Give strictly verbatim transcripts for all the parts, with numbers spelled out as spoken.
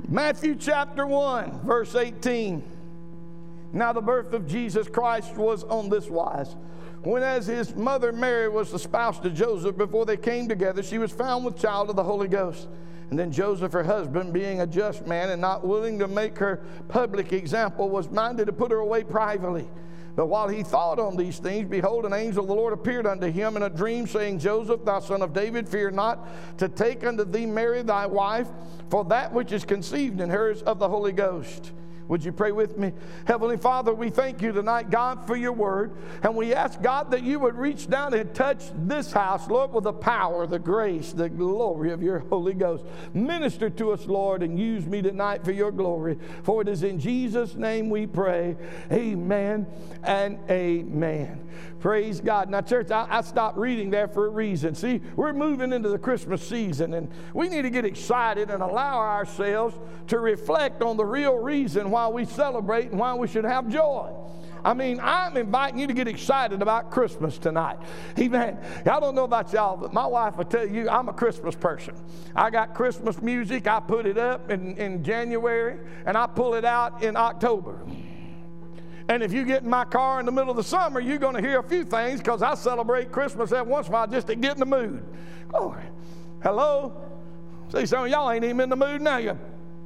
Matthew chapter one, verse eighteen. Now the birth of Jesus Christ was on this wise. When as his mother Mary was espoused to Joseph, before they came together, she was found with child of the Holy Ghost. And then Joseph, her husband, being a just man and not willing to make her public example, was minded to put her away privately. But while he thought on these things, behold, an angel of the Lord appeared unto him in a dream, saying, Joseph, thou son of David, fear not to take unto thee Mary thy wife, for that which is conceived in her is of the Holy Ghost. Would you pray with me? Heavenly Father, we thank you tonight, God, for your word. And we ask, God, that you would reach down and touch this house, Lord, with the power, the grace, the glory of your Holy Ghost. Minister to us, Lord, and use me tonight for your glory. For it is in Jesus' name we pray. Amen and amen. Praise God. Now, church, I, I stopped reading there for a reason. See, we're moving into the Christmas season, and we need to get excited and allow ourselves to reflect on the real reason why we celebrate and why we should have joy. I mean, I'm inviting you to get excited about Christmas tonight. Amen. I don't know about y'all, but my wife will tell you I'm a Christmas person. I got Christmas music. I put it up in, in January, and I pull it out in October. And if you get in my car in the middle of the summer, you're going to hear a few things, because I celebrate Christmas every once in a while just to get in the mood. Glory. Hello? See, some of y'all ain't even in the mood now. You,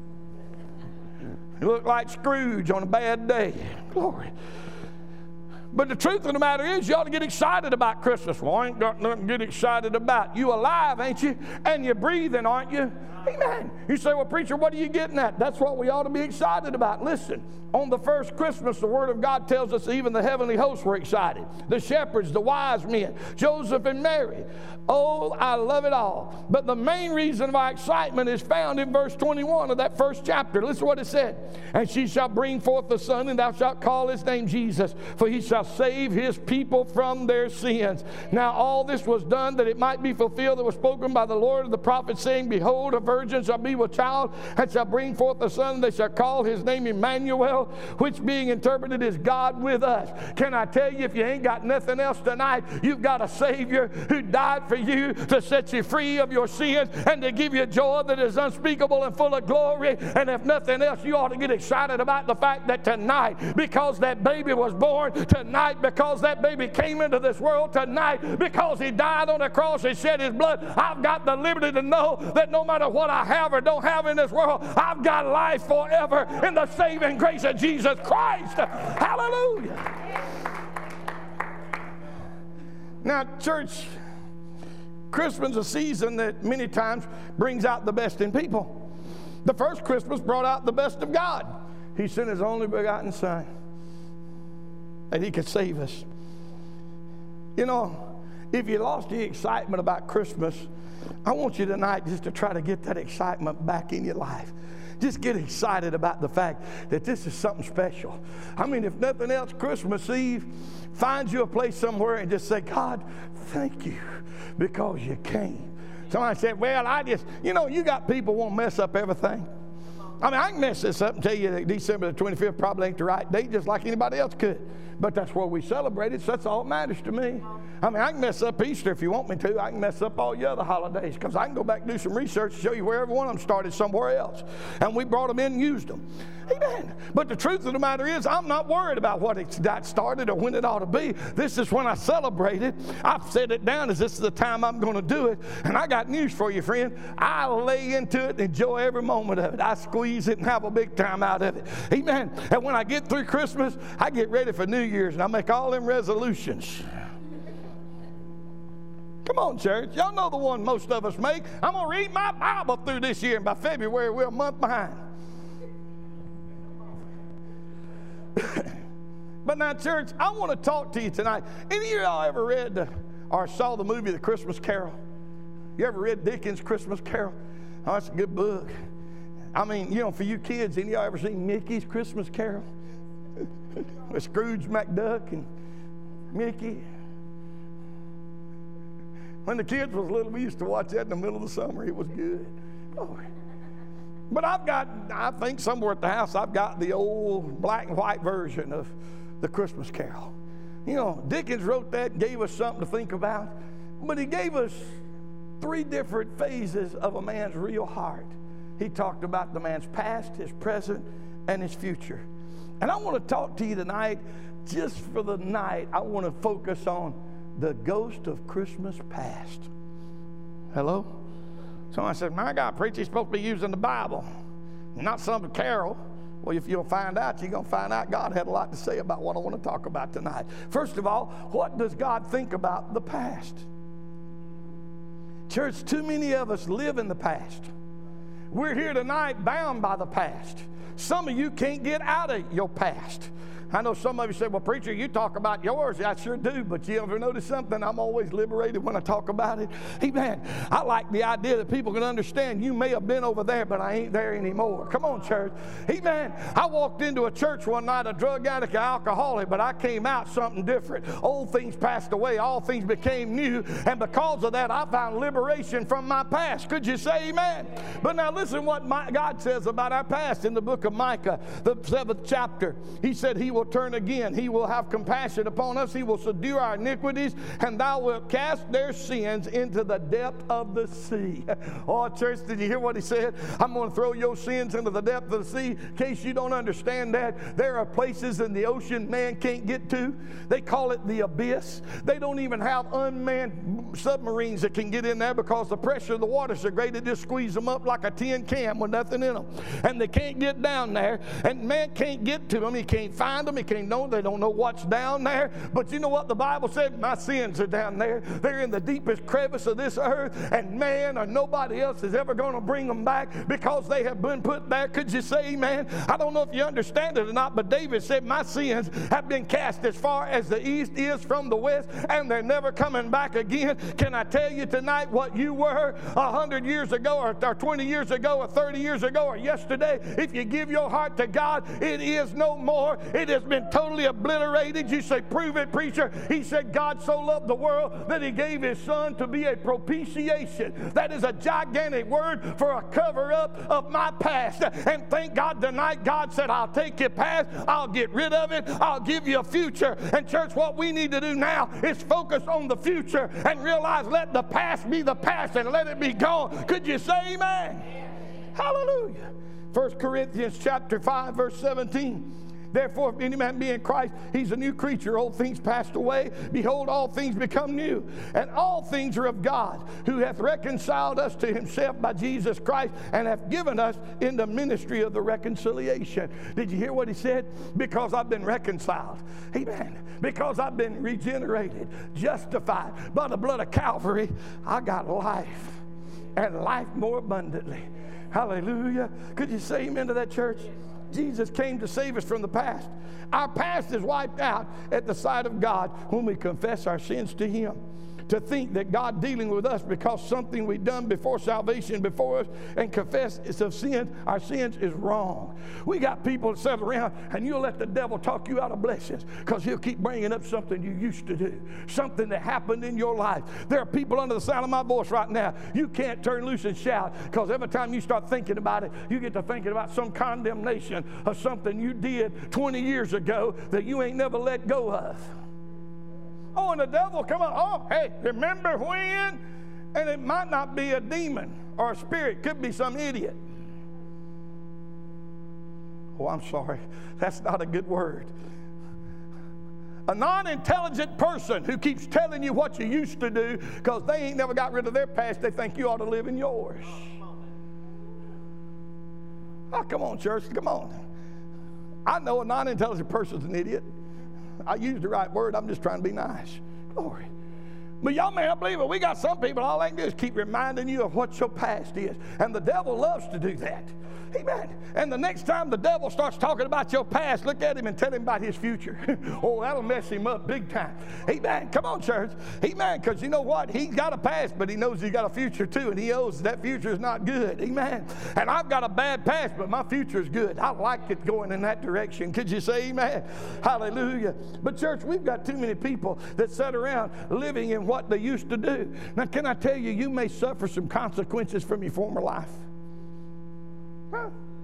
you look like Scrooge on a bad day. Glory. But the truth of the matter is, you ought to get excited about Christmas. Well, I ain't got nothing to get excited about. You alive, ain't you? And you're breathing, aren't you? Amen. You say, well, preacher, what are you getting at? That's what we ought to be excited about. Listen, on the first Christmas, the Word of God tells us even the heavenly hosts were excited. The shepherds, the wise men, Joseph and Mary. Oh, I love it all. But the main reason of our excitement is found in verse twenty-one of that first chapter. Listen to what it said. And she shall bring forth a son, and thou shalt call his name Jesus, for he shall save his people from their sins. Now all this was done that it might be fulfilled that was spoken by the Lord of the prophet, saying, Behold, a virgin shall be with child, and shall bring forth a son, and they shall call his name Emmanuel, which being interpreted is God with us. Can I tell you, if you ain't got nothing else tonight, you've got a Savior who died for you to set you free of your sins and to give you joy that is unspeakable and full of glory. And if nothing else, you ought to get excited about the fact that tonight, because that baby was born, tonight, because that baby came into this world, tonight, because he died on the cross and shed his blood, I've got the liberty to know that no matter what I have or don't have in this world, I've got life forever in the saving grace of Jesus Christ. Hallelujah. Now, church, Christmas is a season that many times brings out the best in people. The first Christmas brought out the best of God. He sent his only begotten Son that he could save us. You know, if you lost the excitement about Christmas, I want you tonight just to try to get that excitement back in your life. Just get excited about the fact that this is something special. I mean, if nothing else, Christmas Eve, find you a place somewhere and just say, God, thank you because you came. Somebody said, well, I just, you know, you got people who want to mess up everything. I mean, I can mess this up and tell you that December the twenty-fifth probably ain't the right date, just like anybody else could. But that's where we celebrate it, so that's all that matters to me. I mean, I can mess up Easter if you want me to. I can mess up all your other holidays, because I can go back and do some research to show you where every one of them started somewhere else. And we brought them in and used them. Amen. But the truth of the matter is, I'm not worried about what it got started or when it ought to be. This is when I celebrate it. I've set it down as this is the time I'm going to do it. And I got news for you, friend. I lay into it and enjoy every moment of it. I squeeze it and have a big time out of it. Amen. And when I get through Christmas, I get ready for New Year's and I make all them resolutions. Come on, church. Y'all know the one most of us make. I'm going to read my Bible through this year, and by February, we're a month behind. But now, church, I want to talk to you tonight. Any of y'all ever read the, or saw the movie The Christmas Carol? You ever read Dickens' Christmas Carol? Oh, that's a good book. I mean, you know, for you kids, any of y'all ever seen Mickey's Christmas Carol? With Scrooge McDuck and Mickey. When the kids was little, we used to watch that in the middle of the summer. It was good. Oh. But I've got, I think somewhere at the house, I've got the old black and white version of The Christmas Carol. You know, Dickens wrote that and gave us something to think about. But he gave us three different phases of a man's real heart. he talked about the man's past, his present, and his future. And I want to talk to you tonight, just for the night, I want to focus on the ghost of Christmas past. Hello? Somebody said, my God, preacher, he's supposed to be using the Bible, not some carol. Well, if you'll find out, you're going to find out God had a lot to say about what I want to talk about tonight. First of all, what does God think about the past? Church, too many of us live in the past. We're here tonight bound by the past. Some of you can't get out of your past. I know some of you say, well, preacher, you talk about yours. I sure do, but you ever notice something? I'm always liberated when I talk about it. Amen. I like the idea that people can understand you may have been over there, but I ain't there anymore. Come on, church. Amen. I walked into a church one night, a drug addict, an alcoholic, but I came out something different. Old things passed away. All things became new, and because of that, I found liberation from my past. Could you say amen? But now listen what my, God says about our past in the book of Micah, the seventh chapter. He said he will turn again. He will have compassion upon us. He will subdue our iniquities, and thou wilt cast their sins into the depth of the sea. Oh, church, did you hear what he said? I'm going to throw your sins into the depth of the sea. In case you don't understand that, there are places in the ocean man can't get to. They call it the abyss. They don't even have unmanned submarines that can get in there because the pressure of the water is so great it just squeezes them up like a tin can with nothing in them. And they can't get down there, and man can't get to them. He can't find them. He can't know. They don't know what's down there. But you know what the Bible said? My sins are down there. They're in the deepest crevice of this earth, and man or nobody else is ever going to bring them back because they have been put there. Could you say amen? I don't know if you understand it or not, but David said, my sins have been cast as far as the east is from the west, and they're never coming back again. Can I tell you tonight what you were a hundred years ago or, or twenty years ago or thirty years ago or yesterday? If you give your heart to God, it is no more. It has been totally obliterated. You say, prove it, preacher. He said, God so loved the world that he gave his son to be a propitiation. That is a gigantic word for a cover-up of my past. And thank God tonight, God said, I'll take your past, I'll get rid of it, I'll give you a future. And church, what we need to do now is focus on the future and realize, let the past be the past and let it be gone. Could you say amen? Hallelujah. First Corinthians chapter five, verse seventeen. Therefore, if any man be in Christ, he's a new creature. Old things passed away. Behold, all things become new. And all things are of God, who hath reconciled us to himself by Jesus Christ, and hath given us in the ministry of the reconciliation. Did you hear what he said? Because I've been reconciled. Amen. Because I've been regenerated, justified by the blood of Calvary, I got life, and life more abundantly. Hallelujah. Could you say amen to that, church? Jesus came to save us from the past. Our past is wiped out at the sight of God when we confess our sins to him. To think that God dealing with us because something we've done before salvation before us and confess it's of sin, our sins is wrong. We got people that sit around and you'll let the devil talk you out of blessings because he'll keep bringing up something you used to do, something that happened in your life. There are people under the sound of my voice right now. You can't turn loose and shout because every time you start thinking about it, you get to thinking about some condemnation of something you did twenty years ago that you ain't never let go of. Oh, and the devil come on. Oh, hey, remember when? And it might not be a demon or a spirit. Could be some idiot. Oh, I'm sorry. That's not a good word. A non-intelligent person who keeps telling you what you used to do because they ain't never got rid of their past. They think you ought to live in yours. Oh, come on, church. Come on. I know a non-intelligent person's an idiot. I used the right word. I'm just trying to be nice. Glory. But y'all may not believe it. We got some people, all they can do is keep reminding you of what your past is. And the devil loves to do that. Amen. And the next time the devil starts talking about your past, look at him and tell him about his future. Oh, that'll mess him up big time. Amen. Come on, church. Amen. Because you know what? He's got a past, but he knows he's got a future too, and he knows that future is not good. Amen. And I've got a bad past, but my future is good. I like it going in that direction. Could you say amen? Hallelujah. But church, we've got too many people that sit around living in what they used to do. Now, can I tell you, you may suffer some consequences from your former life. Huh?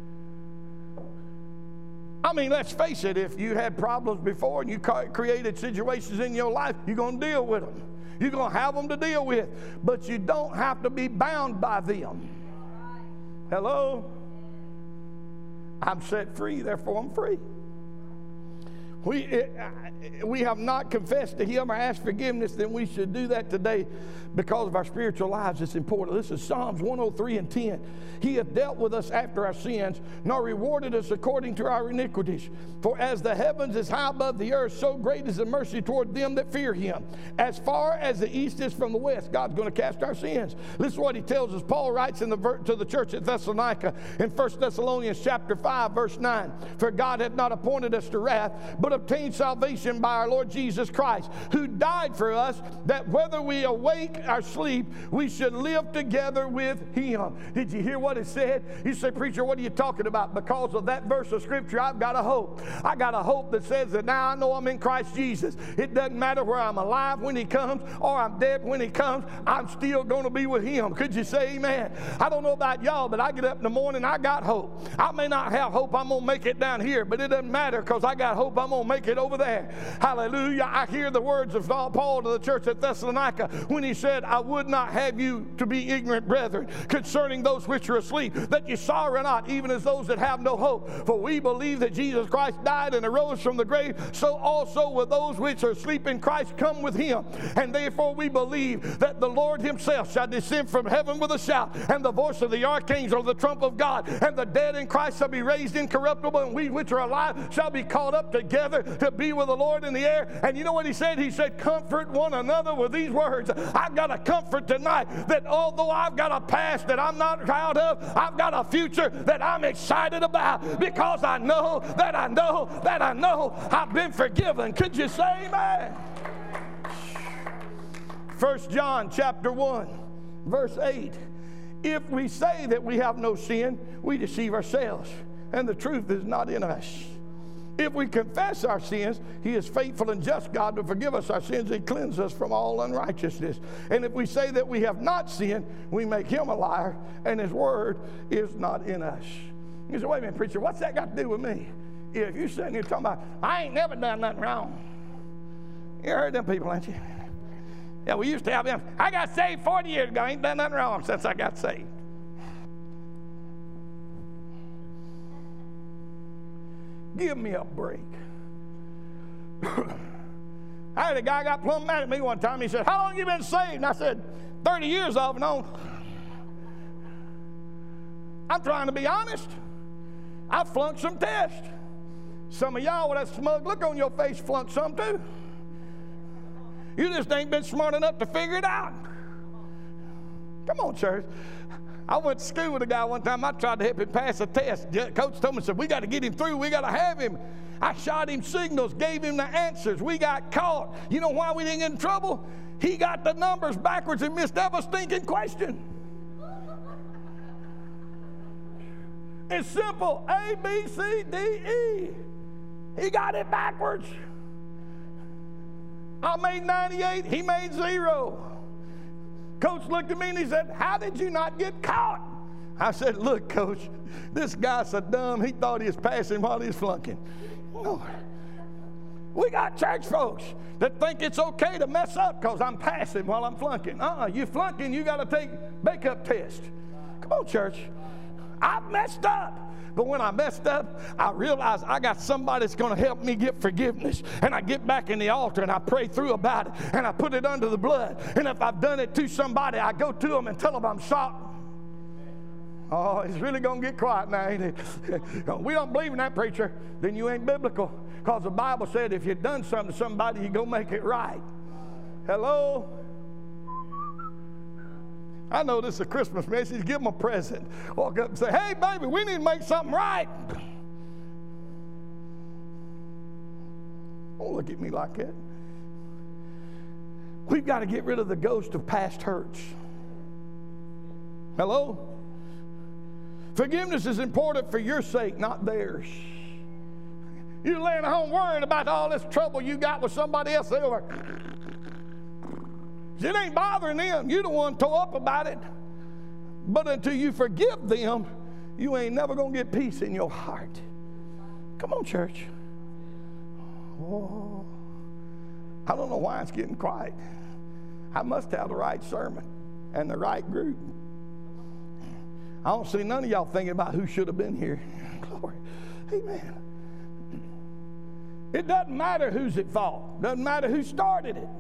I mean, let's face it, if you had problems before and you created situations in your life, you're going to deal with them. You're going to have them to deal with. But you don't have to be bound by them. Hello? I'm set free, therefore I'm free. We, it, we have not confessed to Him or asked forgiveness, then we should do that today because of our spiritual lives. It's important. This is Psalms one oh three and ten. He hath dealt with us after our sins, nor rewarded us according to our iniquities. For as the heavens is high above the earth, so great is the mercy toward them that fear Him. As far as the east is from the west, God's going to cast our sins. Listen to what He tells us. Paul writes in the, to the church at Thessalonica in First Thessalonians chapter five, verse nine. For God hath not appointed us to wrath, but obtained salvation by our Lord Jesus Christ, who died for us, that whether we awake or sleep, we should live together with Him. Did you hear what it said? You say, preacher, what are you talking about? Because of that verse of Scripture, I've got a hope. I got a hope that says that now I know I'm in Christ Jesus. It doesn't matter where I'm alive when He comes or I'm dead when He comes. I'm still going to be with Him. Could you say amen? I don't know about y'all, but I get up in the morning, I got hope. I may not have hope I'm going to make it down here, but it doesn't matter because I got hope I'm going to make it over there. Hallelujah. I hear the words of Paul to the church at Thessalonica when he said, I would not have you to be ignorant, brethren, concerning those which are asleep, that you sorrow not, even as those that have no hope. For we believe that Jesus Christ died and arose from the grave, so also with those which are asleep in Christ come with Him. And therefore we believe that the Lord Himself shall descend from heaven with a shout, and the voice of the archangel, the trump of God, and the dead in Christ shall be raised incorruptible, and we which are alive shall be caught up together to be with the Lord in the air. And you know what He said? He said, comfort one another with these words. I've got a comfort tonight that although I've got a past that I'm not proud of, I've got a future that I'm excited about, because I know that I know that I know I've been forgiven. Could you say amen? First John chapter one, verse eight. If we say that we have no sin, we deceive ourselves, and the truth is not in us. If we confess our sins, He is faithful and just, God, to forgive us our sins and cleanse us from all unrighteousness. And if we say that we have not sinned, we make Him a liar, and His word is not in us. You say, wait a minute, preacher, what's that got to do with me? If you're sitting here talking about, I ain't never done nothing wrong. You heard them people, ain't you? Yeah, we used to have them. I got saved forty years ago. I ain't done nothing wrong since I got saved. Give me a break. I had a guy got plumb mad at me one time. He said, how long have you been saved? And I said, thirty years off and on. I'm trying to be honest. I flunked some tests. Some of y'all with that smug look on your face flunked some too. You just ain't been smart enough to figure it out. Come on, church. I went to school with a guy one time. I tried to help him pass a test. Coach told me, said, we got to get him through. We got to have him. I shot him signals, gave him the answers. We got caught. You know why we didn't get in trouble? He got the numbers backwards and missed every stinking question. It's simple. A, B, C, D, E. He got it backwards. I made ninety-eight. He made zero. Coach looked at me and he said, how did you not get caught? I said, look, Coach, this guy's so dumb, he thought he was passing while he was flunking. No. We got church folks that think it's okay to mess up because I'm passing while I'm flunking. Uh-uh, you flunking, you got to take make-up test. Come on, church. I've messed up. But when I messed up, I realized I got somebody that's going to help me get forgiveness. And I get back in the altar and I pray through about it. And I put it under the blood. And if I've done it to somebody, I go to them and tell them I'm sorry. Oh, it's really going to get quiet now, ain't it? We don't believe in that, preacher. Then you ain't biblical. Because the Bible said if you've done something to somebody, you go make it right. Hello? I know this is a Christmas message. Give them a present. Walk up and say, hey, baby, we need to make something right. Don't look at me like that. We've got to get rid of the ghost of past hurts. Hello? Forgiveness is important for your sake, not theirs. You're laying at home worrying about all this trouble you got with somebody else over. It ain't bothering them. You're the one tore up about it. But until you forgive them, you ain't never going to get peace in your heart. Come on, church. Oh, I don't know why it's getting quiet. I must have the right sermon and the right group. I don't see none of y'all thinking about who should have been here. Glory. Amen. It doesn't matter who's at fault. Doesn't matter who started it.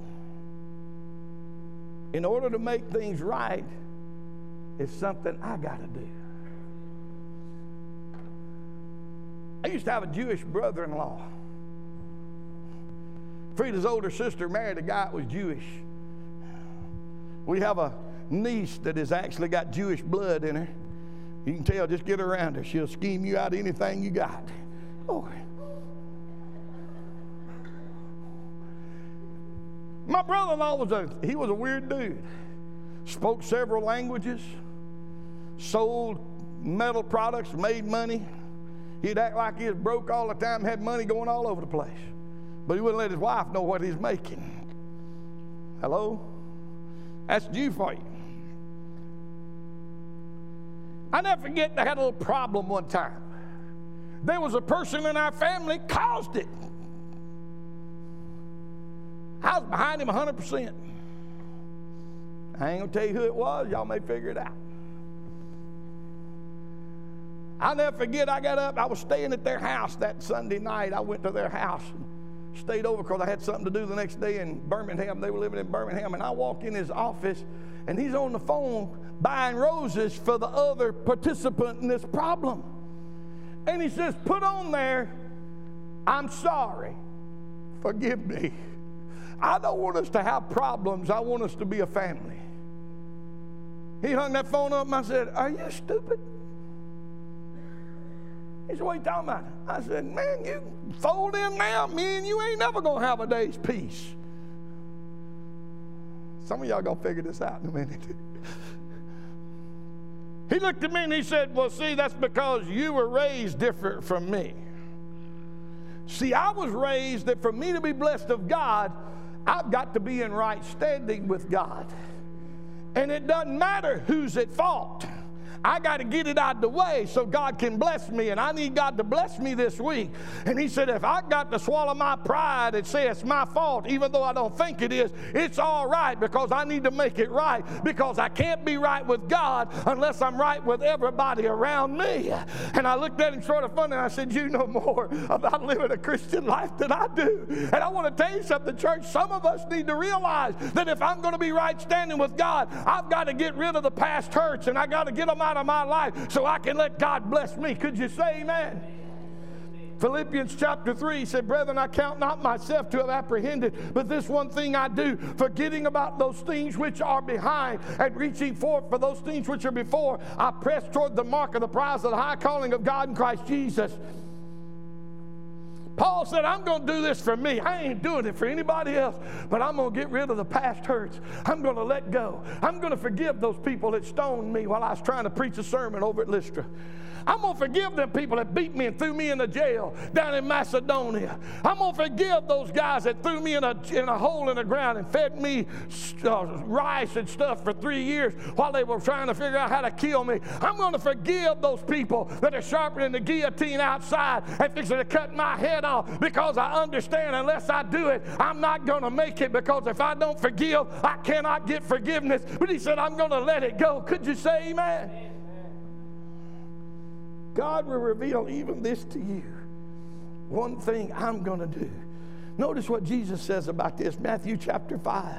In order to make things right, it's something I got to do. I used to have a Jewish brother-in-law. Frida's older sister married a guy that was Jewish. We have a niece that has actually got Jewish blood in her. You can tell, just get around her. She'll scheme you out of anything you got. Oh. My brother-in-law was a, he was a weird dude. Spoke several languages, sold metal products, made money. He'd act like he was broke all the time, had money going all over the place. But he wouldn't let his wife know what he's making. Hello? That's Jew for you. I never forget, I had a little problem one time. There was a person in our family caused it. I was behind him one hundred percent. I ain't going to tell you who it was. Y'all may figure it out. I'll never forget, I got up. I was staying at their house that Sunday night. I went to their house and stayed over because I had something to do the next day in Birmingham. They were living in Birmingham. And I walked in his office, and he's on the phone buying roses for the other participant in this problem. And he says, put on there, I'm sorry. Forgive me. I don't want us to have problems. I want us to be a family. He hung that phone up, and I said, are you stupid? He said, what are you talking about? I said, man, you fold in now. Me and you ain't never going to have a day's peace. Some of y'all going to figure this out in a minute. He looked at me and he said, well, see, that's because you were raised different from me. See, I was raised that for me to be blessed of God, I've got to be in right standing with God. And it doesn't matter who's at fault. I got to get it out of the way so God can bless me, and I need God to bless me this week. And he said, if I got to swallow my pride and say it's my fault, even though I don't think it is, it's all right because I need to make it right, because I can't be right with God unless I'm right with everybody around me. And I looked at him sort of funny, and I said, you know more about living a Christian life than I do. And I want to tell you something, church. Some of us need to realize that if I'm going to be right standing with God, I've got to get rid of the past hurts, and I got to get them out of my life so I can let God bless me. Could you say amen? Philippians chapter three said, brethren, I count not myself to have apprehended, but this one thing I do, forgetting about those things which are behind and reaching forth for those things which are before, I press toward the mark of the prize of the high calling of God in Christ Jesus. Paul said, I'm going to do this for me. I ain't doing it for anybody else, but I'm going to get rid of the past hurts. I'm going to let go. I'm going to forgive those people that stoned me while I was trying to preach a sermon over at Lystra. I'm going to forgive them people that beat me and threw me in the jail down in Macedonia. I'm going to forgive those guys that threw me in a, in a hole in the ground and fed me uh, rice and stuff for three years while they were trying to figure out how to kill me. I'm going to forgive those people that are sharpening the guillotine outside and fixing to cut my head off, because I understand unless I do it, I'm not going to make it, because if I don't forgive, I cannot get forgiveness. But he said, I'm going to let it go. Could you say amen? Amen. God will reveal even this to you. One thing I'm going to do. Notice what Jesus says about this. Matthew chapter five,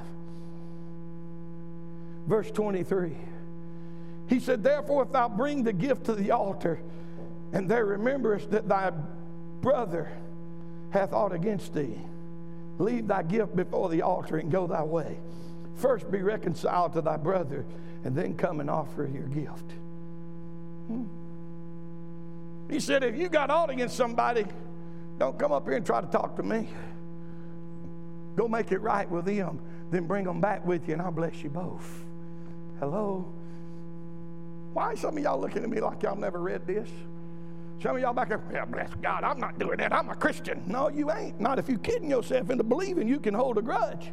verse twenty-three. He said, therefore, if thou bring the gift to the altar, and there rememberest that thy brother hath aught against thee, leave thy gift before the altar and go thy way. First be reconciled to thy brother, and then come and offer your gift. Hmm. He said, if you got aught against somebody, don't come up here and try to talk to me. Go make it right with them, then bring them back with you, and I'll bless you both. Hello? Why some of y'all looking at me like y'all never read this? Some of y'all back there, well, bless God, I'm not doing that. I'm a Christian. No, you ain't. Not if you're kidding yourself into believing you can hold a grudge.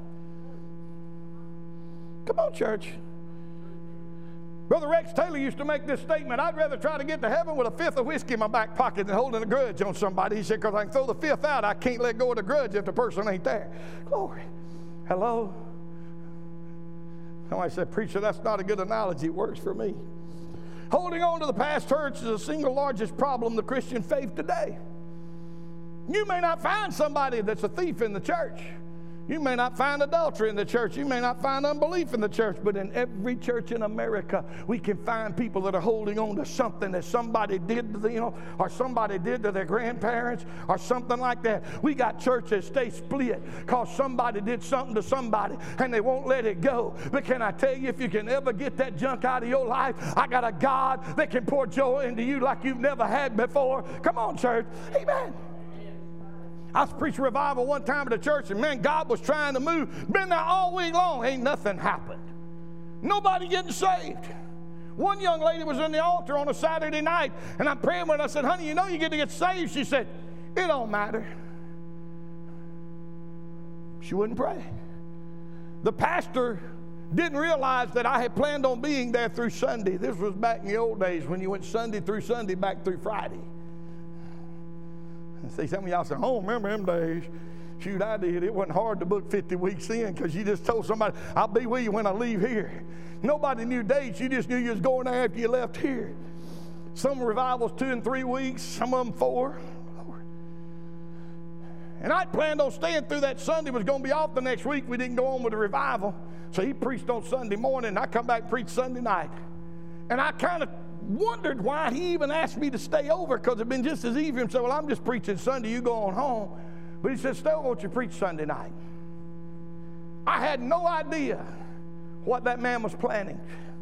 Come on, church. Brother Rex Taylor used to make this statement, I'd rather try to get to heaven with a fifth of whiskey in my back pocket than holding a grudge on somebody. He said, because I can throw the fifth out, I can't let go of the grudge if the person ain't there. Glory. Hello? Somebody said, preacher, that's not a good analogy. It works for me. Holding on to the past hurts is the single largest problem in the Christian faith today. You may not find somebody that's a thief in the church. You may not find adultery in the church. You may not find unbelief in the church. But in every church in America, we can find people that are holding on to something that somebody did to them, you know, or somebody did to their grandparents or something like that. We got churches stay split because somebody did something to somebody and they won't let it go. But can I tell you, if you can ever get that junk out of your life, I got a God that can pour joy into you like you've never had before. Come on, church. Amen. I was preaching revival one time at a church, and man, God was trying to move. Been there all week long. Ain't nothing happened. Nobody getting saved. One young lady was in the altar on a Saturday night, and I'm praying with her. I said, honey, you know you get to get saved. She said, it don't matter. She wouldn't pray. The pastor didn't realize that I had planned on being there through Sunday. This was back in the old days when you went Sunday through Sunday, back through Friday. See, some of y'all say, oh, remember them days. Shoot, I did. It wasn't hard to book fifty weeks in because you just told somebody, I'll be with you when I leave here. Nobody knew dates. You just knew you was going there after you left here. Some revivals two and three weeks, some of them four. And I planned on staying through that Sunday. Was going to be off the next week. We didn't go on with the revival. So he preached on Sunday morning, and I come back and preach Sunday night. And I kind of wondered why he even asked me to stay over, because it'd been just as easy. He said, well, I'm just preaching Sunday, you go on home. But he said, still won't you preach Sunday night? I had no idea what that man was planning.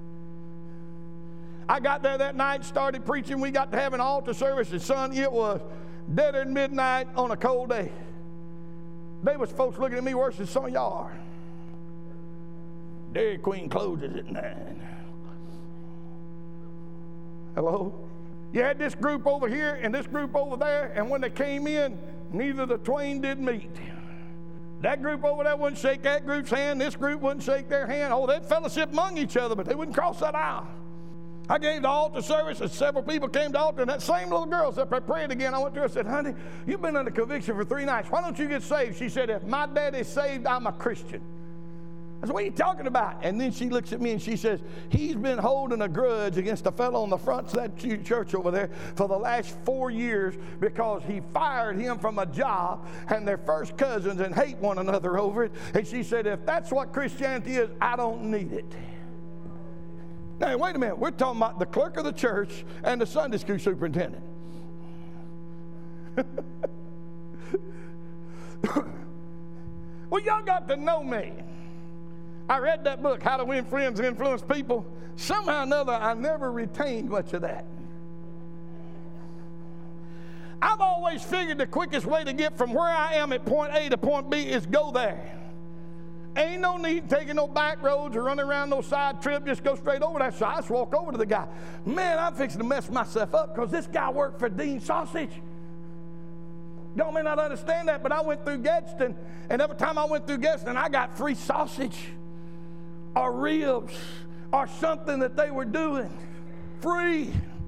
I got there that night, started preaching. We got to have an altar service, and son, it was deader than midnight on a cold day. There was folks looking at me worse than some of y'all are. Dairy Queen closes at nine. Hello? You had this group over here and this group over there, and when they came in, neither the twain did meet. That group over there wouldn't shake that group's hand. This group wouldn't shake their hand. Oh, they'd fellowship among each other, but they wouldn't cross that aisle. I gave the altar service, and several people came to the altar, and that same little girl said, I prayed again. I went to her and said, honey, you've been under conviction for three nights. Why don't you get saved? She said, if my daddy's saved, I'm a Christian. I said, what are you talking about? And then she looks at me and she says, he's been holding a grudge against a fellow on the front of that church over there for the last four years because he fired him from a job, and they're first cousins and hate one another over it. And she said, if that's what Christianity is, I don't need it. Now, wait a minute. We're talking about the clerk of the church and the Sunday school superintendent. Well, y'all got to know me. I read that book, How to Win Friends and Influence People. Somehow or another, I never retained much of that. I've always figured the quickest way to get from where I am at point A to point B is go there. Ain't no need taking no back roads or running around no side trip. Just go straight over that. So I just walk over to the guy. Man, I'm fixing to mess myself up because this guy worked for Dean Sausage. Y'all may not understand that, but I went through Gadsden, and every time I went through Gadsden, I got free sausage or ribs or something that they were doing free.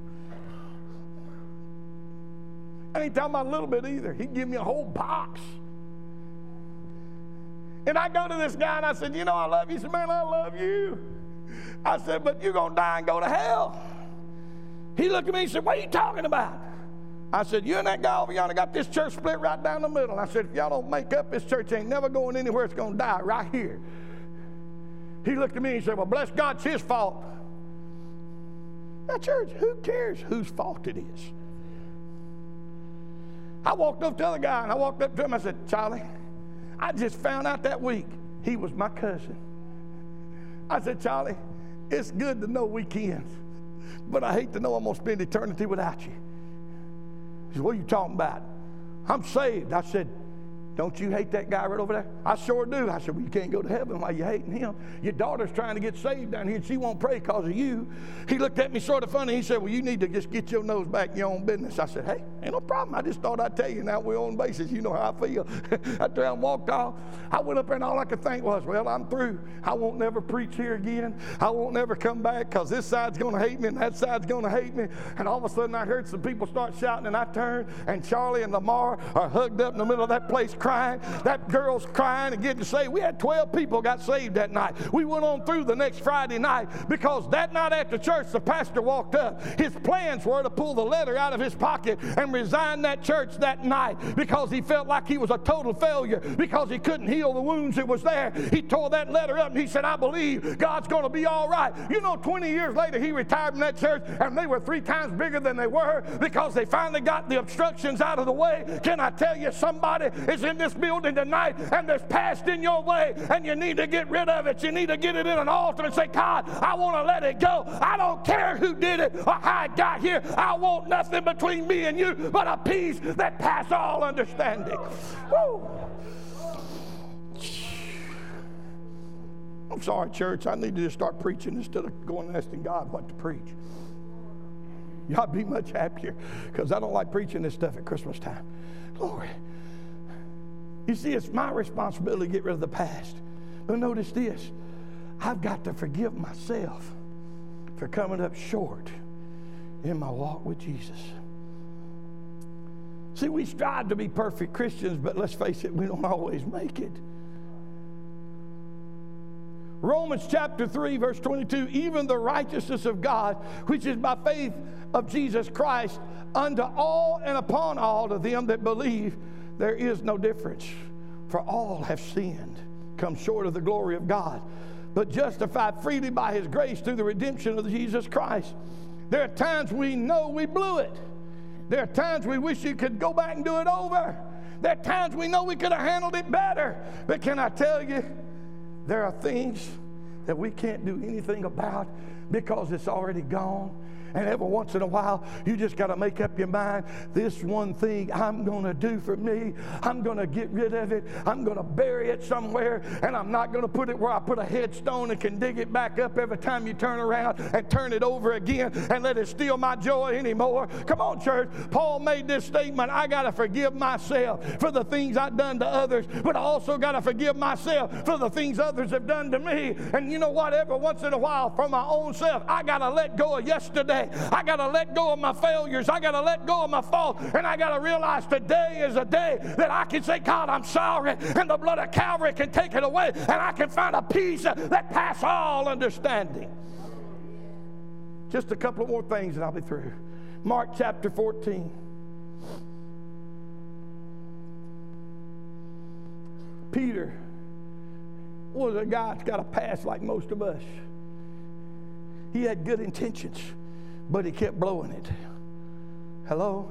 I ain't talking about a little bit either. He'd give me a whole box. And I go to this guy and I said, you know, I love you. He said, man, I love you. I said, but you're going to die and go to hell. He looked at me and said, what are you talking about? I said, you and that guy over yonder got this church split right down the middle. And I said, if y'all don't make up, this church ain't never going anywhere. It's going to die right here. He looked at me and he said, well, bless God, it's his fault. Now, church, who cares whose fault it is? I walked up to the other guy, and I walked up to him. I said, Charlie, I just found out that week he was my cousin. I said, Charlie, it's good to know weekends, but I hate to know I'm going to spend eternity without you. He said, what are you talking about? I'm saved. I said, don't you hate that guy right over there? I sure do. I said, well, you can't go to heaven while you're hating him. Your daughter's trying to get saved down here, and she won't pray because of you. He looked at me sort of funny. He said, well, you need to just get your nose back in your own business. I said, hey, ain't no problem. I just thought I'd tell you now we're on basis. You know how I feel. After I walked off, I went up there, and all I could think was, well, I'm through. I won't never preach here again. I won't never come back because this side's going to hate me, and that side's going to hate me. And all of a sudden, I heard some people start shouting, and I turned, and Charlie and Lamar are hugged up in the middle of that place crying. That girl's crying and getting saved. We had twelve people got saved that night. We went on through the next Friday night because that night after church, the pastor walked up. His plans were to pull the letter out of his pocket and resign that church that night because he felt like he was a total failure because he couldn't heal the wounds that was there. He tore that letter up and he said, I believe God's going to be all right. You know, twenty years later, he retired from that church and they were three times bigger than they were because they finally got the obstructions out of the way. Can I tell you, somebody is in this building tonight and there's past in your way and you need to get rid of it. You need to get it in an altar and say, God, I want to let it go. I don't care who did it or how it got here. I want nothing between me and you but a peace that passes all understanding. Woo. I'm sorry, church. I need to just start preaching instead of going and asking God what to preach. Y'all be much happier because I don't like preaching this stuff at Christmas time. Lord, you see, it's my responsibility to get rid of the past. But notice this. I've got to forgive myself for coming up short in my walk with Jesus. See, we strive to be perfect Christians, but let's face it, we don't always make it. Romans chapter three, verse twenty-two, even the righteousness of God, which is by faith of Jesus Christ, unto all and upon all of them that believe, there is no difference. For all have sinned, come short of the glory of God, but justified freely by his grace through the redemption of Jesus Christ. There are times we know we blew it. There are times we wish you could go back and do it over. There are times we know we could have handled it better. But can I tell you, there are things that we can't do anything about because it's already gone. And every once in a while, you just got to make up your mind, this one thing I'm going to do for me, I'm going to get rid of it, I'm going to bury it somewhere, and I'm not going to put it where I put a headstone and can dig it back up every time you turn around and turn it over again and let it steal my joy anymore. Come on, church. Paul made this statement, I got to forgive myself for the things I've done to others, but I also got to forgive myself for the things others have done to me. And you know what? Every once in a while, for my own self, I got to let go of yesterday. I got to let go of my failures. I got to let go of my faults. And I got to realize today is a day that I can say, God, I'm sorry. And the blood of Calvary can take it away. And I can find a peace that passes all understanding. Just a couple of more things and I'll be through. Mark chapter fourteen. Peter was a guy that's got a past like most of us. He had good intentions, but he kept blowing it. Hello?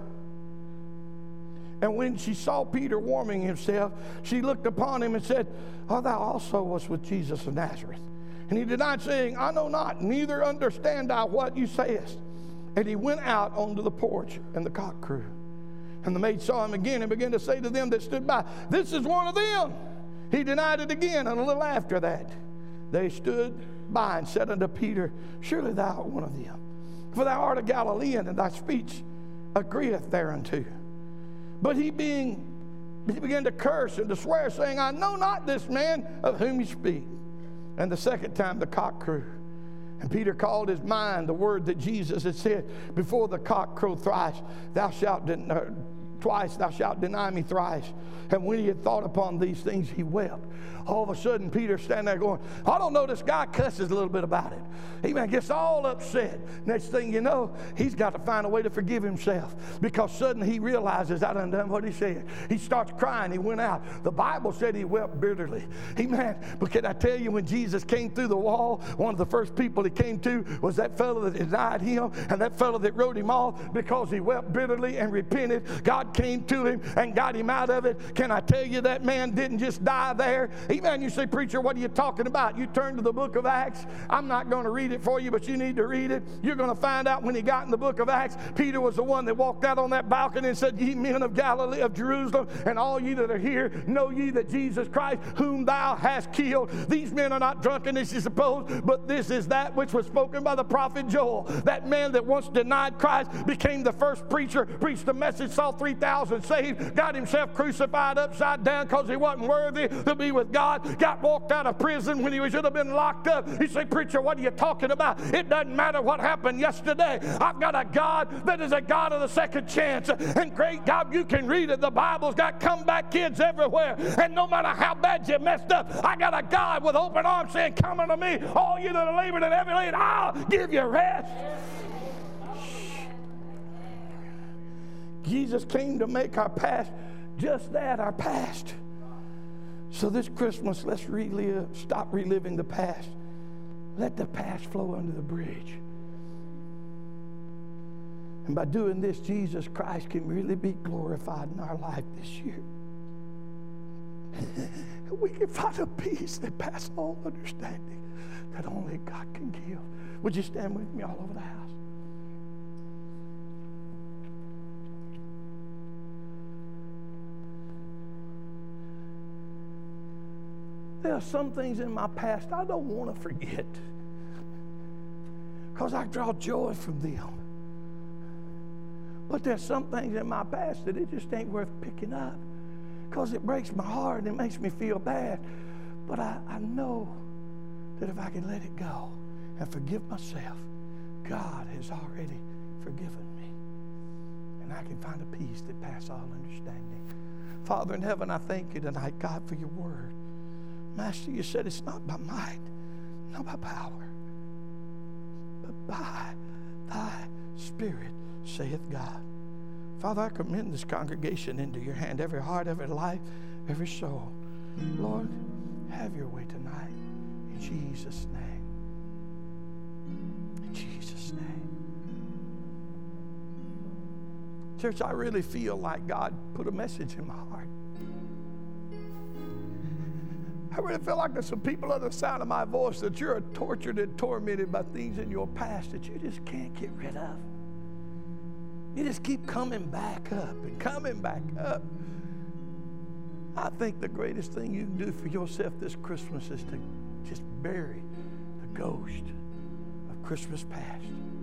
And when she saw Peter warming himself, she looked upon him and said, oh, thou also wast with Jesus of Nazareth. And he denied, saying, I know not, neither understand I what you sayest. And he went out onto the porch, and the cock crew. And the maid saw him again and began to say to them that stood by, this is one of them. He denied it again, and a little after that, they stood by and said unto Peter, surely thou art one of them. For thou art a Galilean, and thy speech agreeth thereunto. But he being, he began to curse and to swear, saying, I know not this man of whom you speak. And the second time the cock crew. And Peter called his mind the word that Jesus had said, before the cock crow thrice, thou shalt den- uh, twice thou shalt deny me thrice. And when he had thought upon these things, he wept. All of a sudden, Peter standing there going, I don't know, this guy cusses a little bit about it. He man gets all upset. Next thing you know, he's got to find a way to forgive himself because suddenly he realizes I done done what he said. He starts crying. He went out. The Bible said he wept bitterly. Amen. But can I tell you, when Jesus came through the wall, one of the first people he came to was that fellow that denied him and that fellow that wrote him off because he wept bitterly and repented. God came to him and got him out of it. Can I tell you, that man didn't just die there. Amen. You say, preacher, what are you talking about? You turn to the book of Acts. I'm not going to read it for you, but you need to read it. You're going to find out when he got in the book of Acts, Peter was the one that walked out on that balcony and said, ye men of Galilee, of Jerusalem, and all ye that are here, know ye that Jesus Christ, whom thou hast killed. These men are not drunken as you suppose, but this is that which was spoken by the prophet Joel. That man that once denied Christ became the first preacher, preached the message, saw three thousand saved, got himself crucified upside down because he wasn't worthy to be with God, got walked out of prison when he should have been locked up. You say, preacher, what are you talking about? It doesn't matter what happened yesterday. I've got a God that is a God of the second chance. And great God, you can read it. The Bible's got comeback kids everywhere. And no matter how bad you messed up, I got a God with open arms saying, come unto me, all you that are labored and heavy laden, I'll give you rest. Jesus came to make our past just that, our past. So this Christmas, let's relive, stop reliving the past. Let the past flow under the bridge. And by doing this, Jesus Christ can really be glorified in our life this year. We can find a peace that passes all understanding that only God can give. Would you stand with me all over the house? There are some things in my past I don't want to forget because I draw joy from them. But there's some things in my past that it just ain't worth picking up because it breaks my heart and it makes me feel bad. But I, I know that if I can let it go and forgive myself, God has already forgiven me. And I can find a peace that passes all understanding. Father in heaven, I thank you tonight, God, for your word. Master, you said it's not by might, not by power, but by thy Spirit, saith God. Father, I commend this congregation into your hand, every heart, every life, every soul. Lord, have your way tonight. In Jesus' name. In Jesus' name. Church, I really feel like God put a message in my heart. I really feel like there's some people under the sound of my voice that you're tortured and tormented by things in your past that you just can't get rid of. You just keep coming back up and coming back up. I think the greatest thing you can do for yourself this Christmas is to just bury the ghost of Christmas past.